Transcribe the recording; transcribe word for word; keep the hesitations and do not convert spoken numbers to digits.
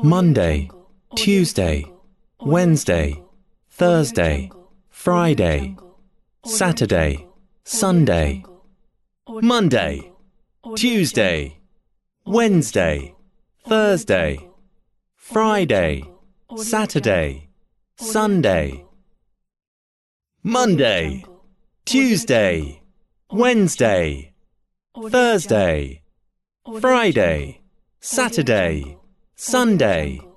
Monday, Tuesday, Wednesday, Thursday, Friday, Saturday, Sunday. Monday, Tuesday, Wednesday, Thursday, Friday, Saturday, Sunday. Monday, Tuesday, Wednesday, Thursday, Friday, Saturday, Sunday.